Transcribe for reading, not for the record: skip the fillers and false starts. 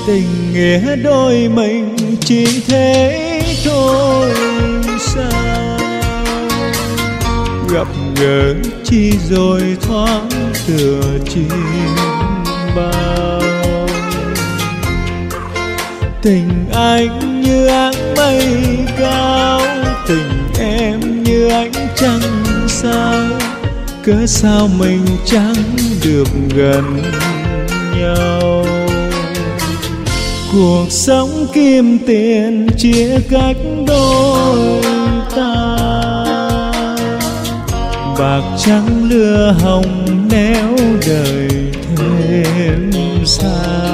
Tình nghĩa đôi mình chỉ thế thôi sao? Gặp gỡ chi rồi thoáng tựa chim bao. Tình anh như áng mây cao, tình em như ánh trăng sao. Cớ sao mình chẳng được gần nhau? Cuộc sống kim tiền chia cách đôi ta, bạc trắng lưa hồng nếu đời thêm xa.